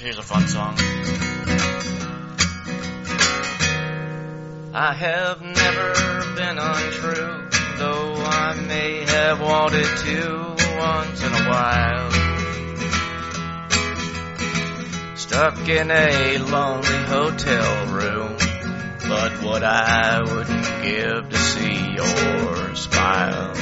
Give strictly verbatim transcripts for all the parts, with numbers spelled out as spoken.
Here's a fun song. I have never been untrue, though I may have wanted to once in a while. Stuck in a lonely hotel room, but what I wouldn't give to see your smile.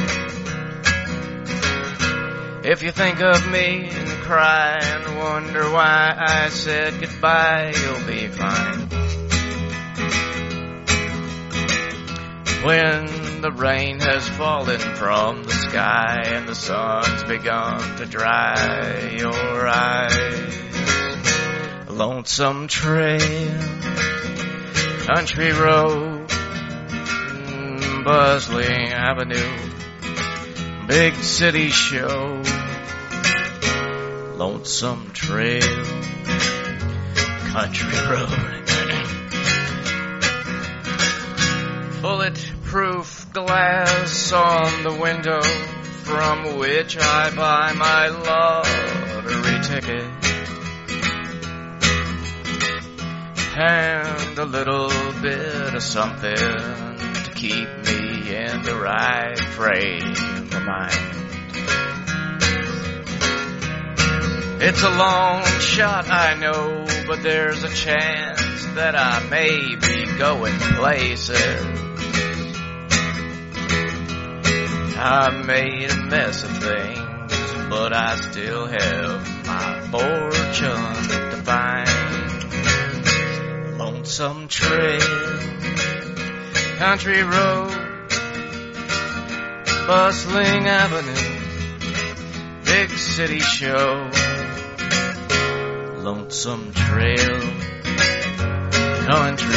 If you think of me and cry and wonder why I said goodbye, you'll be fine. When the rain has fallen from the sky and the sun's begun to dry your eyes, a lonesome trail, country road, bustling avenue, big city show, lonesome trail, country road. Bulletproof glass on the window from which I buy my lottery ticket, and a little bit of something to keep me in the right frame of mind. It's a long shot, I know, but there's a chance that I may be going places. I made a mess of things, but I still have my fortune to find. Lonesome trail, country road, bustling avenue, big city show, lonesome trail, country